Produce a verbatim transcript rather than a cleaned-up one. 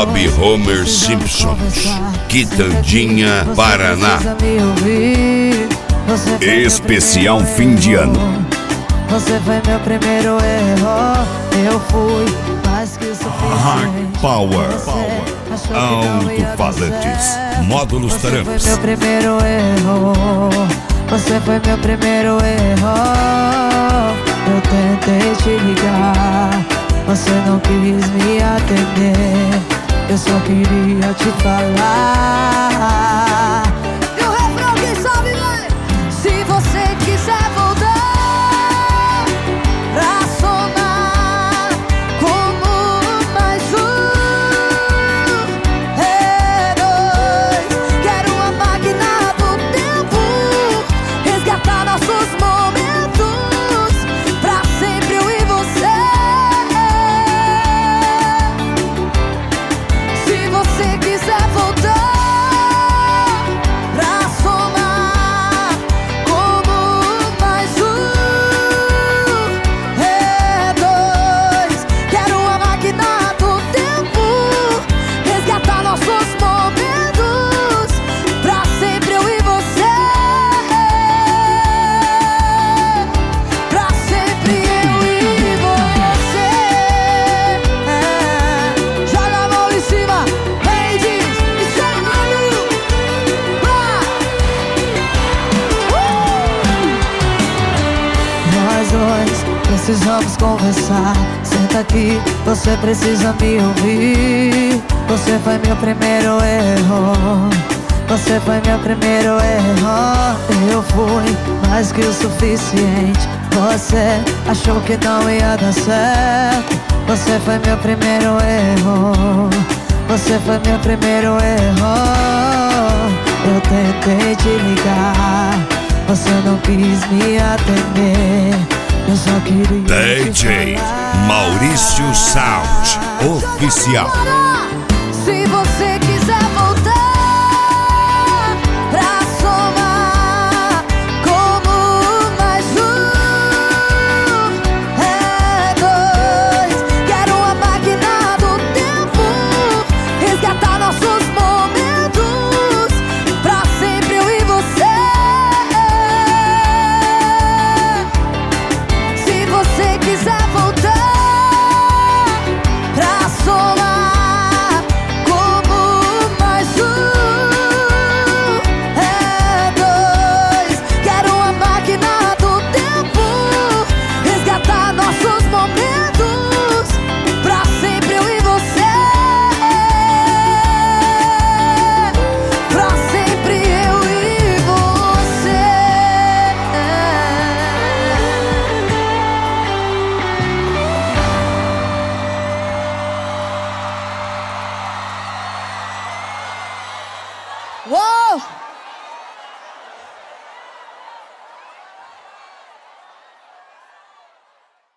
Bob Homer Simpsons, Quitandinha, Paraná. Especial fim de ano. Você foi meu primeiro erro, eu fui mais que o suficiente. Hard Power, alto-falantes, módulos Tramps. Você foi meu primeiro erro, você foi meu primeiro erro. Eu tentei te ligar, você não quis me atender. Eu só queria te falar. E o refrão que sabe, né? Se você quiser voltar pra sonar como mais um, é dois. Quero uma máquina do tempo, resgatar nossos momentos, pra sempre eu e você. Se você quiser voltar pra sonar como mais um, é dois. Quero uma máquina do tempo, resgatar nossos momentos, pra sempre eu e você. Pra sempre eu e você. Joga a mão em cima, ladies, e chama no Nós dois precisamos conversar. Senta aqui, você precisa me ouvir. Você foi meu primeiro erro, você foi meu primeiro erro. Eu fui mais que o suficiente. Você achou que não ia dar certo. Você foi meu primeiro erro, você foi meu primeiro erro. Eu tentei te ligar, você não quis me atender. Eu só queria D te J falar. Maurício Sound, oficial. Se você quiser voltar pra somar como mais um, é dois. Quero uma máquina do tempo, resgatar nossos momentos, pra sempre eu e você. Se você quiser voltar pra somar como mais um, é dois. Quero uma máquina do tempo, resgatar nossos momentos, pra sempre eu e você. Pra sempre eu e você. Uou!